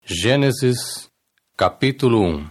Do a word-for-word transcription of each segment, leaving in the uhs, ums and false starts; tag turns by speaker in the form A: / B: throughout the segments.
A: Gênesis, capítulo um.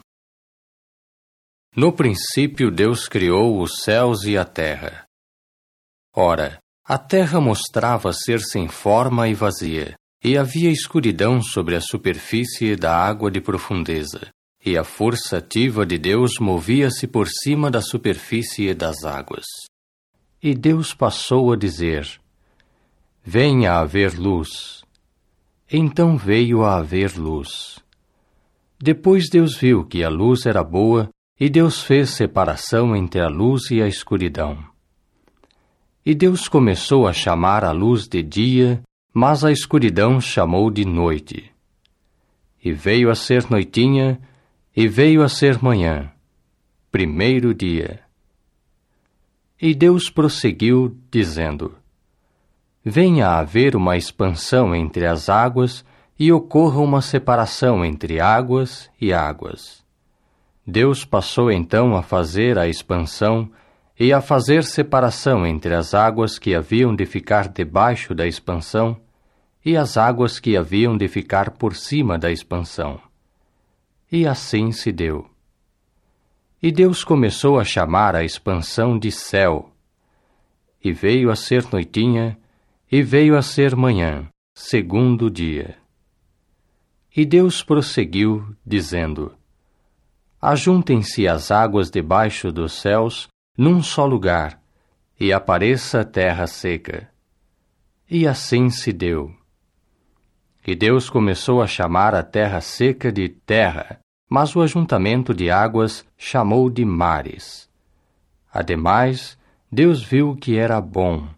A: No princípio Deus criou os céus e a terra. Ora, a terra mostrava ser sem forma e vazia, e havia escuridão sobre a superfície da água de profundeza, e a força ativa de Deus movia-se por cima da superfície das águas. E Deus passou a dizer: Venha a haver luz. Então veio a haver luz. Depois Deus viu que a luz era boa, e Deus fez separação entre a luz e a escuridão. E Deus começou a chamar a luz de dia, mas a escuridão chamou de noite. E veio a ser noitinha, e veio a ser manhã, primeiro dia. E Deus prosseguiu, dizendo: Venha a haver uma expansão entre as águas, e ocorra uma separação entre águas e águas. Deus passou então a fazer a expansão e a fazer separação entre as águas que haviam de ficar debaixo da expansão e as águas que haviam de ficar por cima da expansão. E assim se deu. E Deus começou a chamar a expansão de céu. E veio a ser noitinha, e veio a ser manhã, segundo dia. E Deus prosseguiu, dizendo: Ajuntem-se as águas debaixo dos céus num só lugar, e apareça terra seca. E assim se deu. E Deus começou a chamar a terra seca de terra, mas o ajuntamento de águas chamou de mares. Ademais, Deus viu que era bom.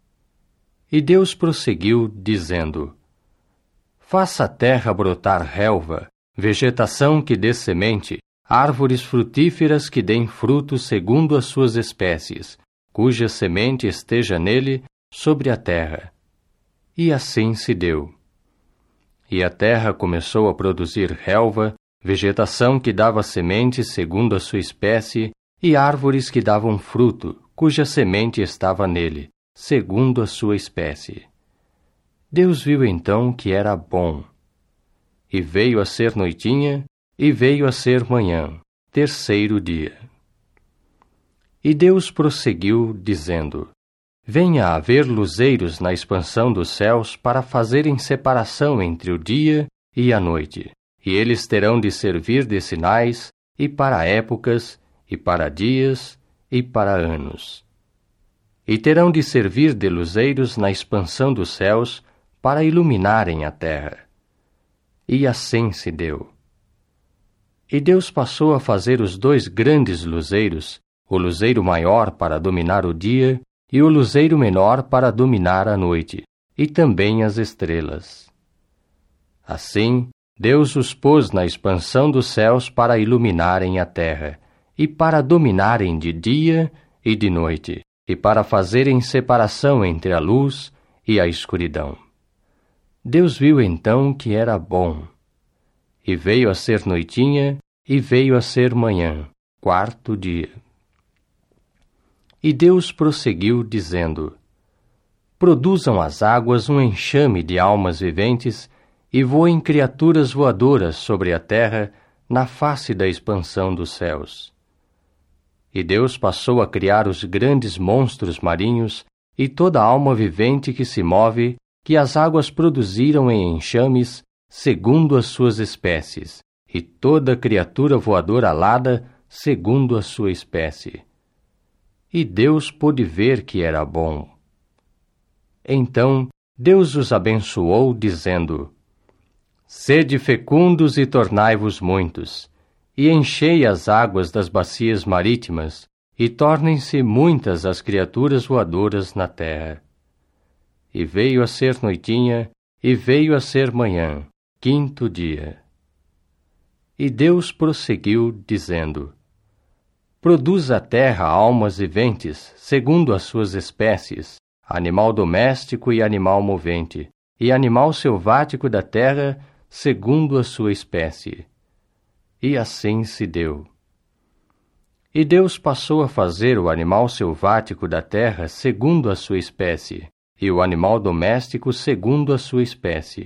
A: E Deus prosseguiu, dizendo: Faça a terra brotar relva, vegetação que dê semente, árvores frutíferas que deem frutos segundo as suas espécies, cuja semente esteja nele sobre a terra. E assim se deu. E a terra começou a produzir relva, vegetação que dava semente segundo a sua espécie, e árvores que davam fruto, cuja semente estava nele, segundo a sua espécie. Deus viu então que era bom. E veio a ser noitinha, e veio a ser manhã, terceiro dia. E Deus prosseguiu, dizendo: Venha a haver luzeiros na expansão dos céus para fazerem separação entre o dia e a noite, e eles terão de servir de sinais, e para épocas, e para dias, e para anos. E terão de servir de luzeiros na expansão dos céus para iluminarem a terra. E assim se deu. E Deus passou a fazer os dois grandes luzeiros, o luzeiro maior para dominar o dia e o luzeiro menor para dominar a noite, e também as estrelas. Assim, Deus os pôs na expansão dos céus para iluminarem a terra, e para dominarem de dia e de noite, e para fazerem separação entre a luz e a escuridão. Deus viu então que era bom. E veio a ser noitinha, e veio a ser manhã, quarto dia. E Deus prosseguiu, dizendo: Produzam as águas um enxame de almas viventes, e voem criaturas voadoras sobre a terra, na face da expansão dos céus. E Deus passou a criar os grandes monstros marinhos, e toda alma vivente que se move, que as águas produziram em enxames, segundo as suas espécies, e toda criatura voadora alada, segundo a sua espécie. E Deus pôde ver que era bom. Então Deus os abençoou, dizendo: Sede fecundos e tornai-vos muitos, e enchei as águas das bacias marítimas, e tornem-se muitas as criaturas voadoras na terra. E veio a ser noitinha, e veio a ser manhã, quinto dia. E Deus prosseguiu, dizendo: Produz a terra almas viventes, segundo as suas espécies, animal doméstico e animal movente, e animal selvático da terra, segundo a sua espécie. E assim se deu. E Deus passou a fazer o animal selvático da terra segundo a sua espécie, e o animal doméstico segundo a sua espécie,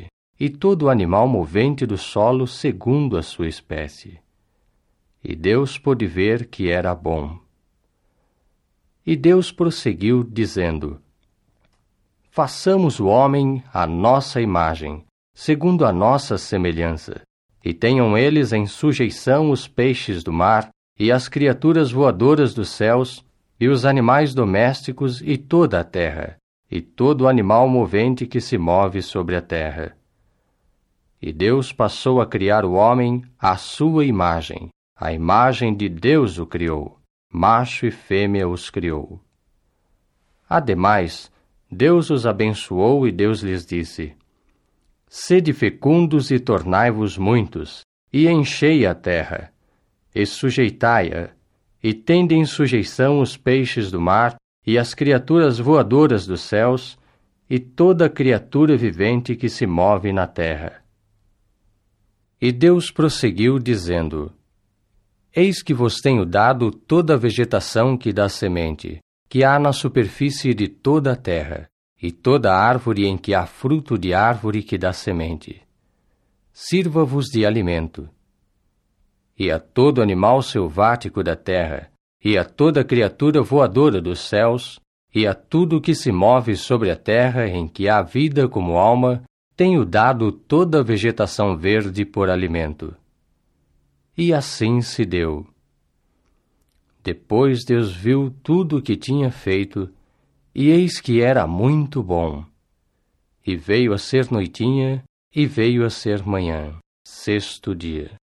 A: e todo animal movente do solo segundo a sua espécie. E Deus pôde ver que era bom. E Deus prosseguiu, dizendo: Façamos o homem à nossa imagem, segundo a nossa semelhança, e tenham eles em sujeição os peixes do mar, e as criaturas voadoras dos céus, e os animais domésticos, e toda a terra, e todo animal movente que se move sobre a terra. E Deus passou a criar o homem à sua imagem, a imagem de Deus o criou, macho e fêmea os criou. Ademais, Deus os abençoou e Deus lhes disse: Sede fecundos e tornai-vos muitos, e enchei a terra, e sujeitai-a, e tende em sujeição os peixes do mar, e as criaturas voadoras dos céus, e toda criatura vivente que se move na terra. E Deus prosseguiu, dizendo: Eis que vos tenho dado toda a vegetação que dá semente, que há na superfície de toda a terra, e toda árvore em que há fruto de árvore que dá semente. Sirva-vos de alimento. E a todo animal selvático da terra, e a toda criatura voadora dos céus, e a tudo que se move sobre a terra em que há vida como alma, tenho dado toda a vegetação verde por alimento. E assim se deu. Depois Deus viu tudo o que tinha feito, e eis que era muito bom. E veio a ser noitinha, e veio a ser manhã, sexto dia.